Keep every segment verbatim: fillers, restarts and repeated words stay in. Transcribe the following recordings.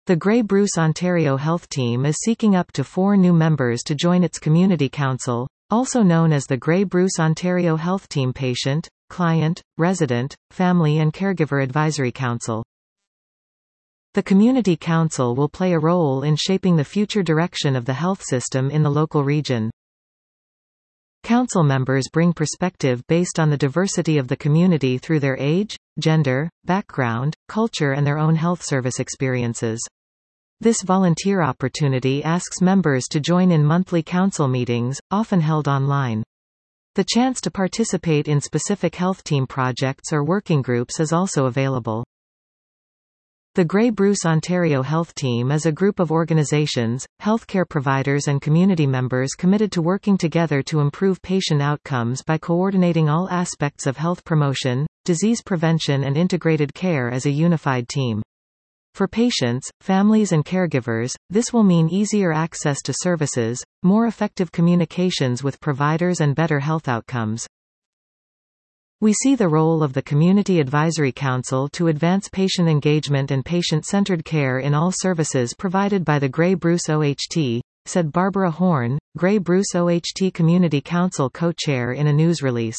The Grey Bruce Ontario Health Team is seeking up to four new members to join its Community Council, also known as the Grey Bruce Ontario Health Team Patient, Client, Resident, Family and Caregiver Advisory Council. The Community Council will play a role in shaping the future direction of the health system in the local region. Council members bring perspective based on the diversity of the community through their age, gender, background, culture and their own health service experiences. This volunteer opportunity asks members to join in monthly council meetings, often held online. The chance to participate in specific health team projects or working groups is also available. The Grey Bruce Ontario Health Team is a group of organizations, healthcare providers and community members committed to working together to improve patient outcomes by coordinating all aspects of health promotion, disease prevention and integrated care as a unified team. For patients, families and caregivers, this will mean easier access to services, more effective communications with providers and better health outcomes. We see the role of the Community Advisory Council to advance patient engagement and patient-centered care in all services provided by the Grey Bruce O H T, said Barbara Horn, Grey Bruce O H T Community Council co-chair in a news release.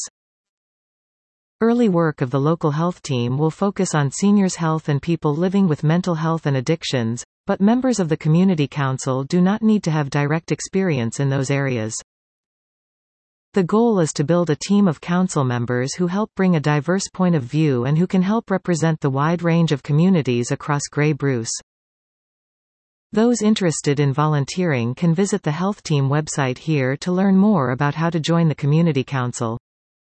Early work of the local health team will focus on seniors' health and people living with mental health and addictions, but members of the Community Council do not need to have direct experience in those areas. The goal is to build a team of council members who help bring a diverse point of view and who can help represent the wide range of communities across Grey Bruce. Those interested in volunteering can visit the health team website here to learn more about how to join the Community Council.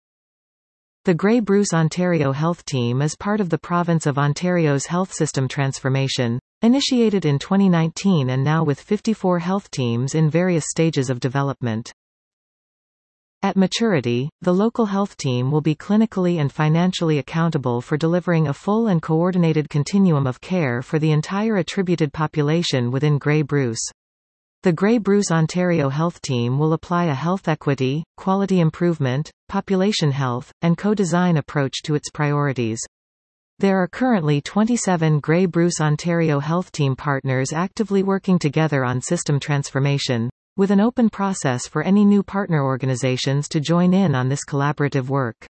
The Grey Bruce Ontario Health Team is part of the Province of Ontario's health system transformation, initiated in twenty nineteen and now with fifty-four health teams in various stages of development. At maturity, the local health team will be clinically and financially accountable for delivering a full and coordinated continuum of care for the entire attributed population within Grey Bruce. The Grey Bruce Ontario Health Team will apply a health equity, quality improvement, population health, and co-design approach to its priorities. There are currently twenty-seven Grey Bruce Ontario Health Team partners actively working together on system transformation, with an open process for any new partner organizations to join in on this collaborative work.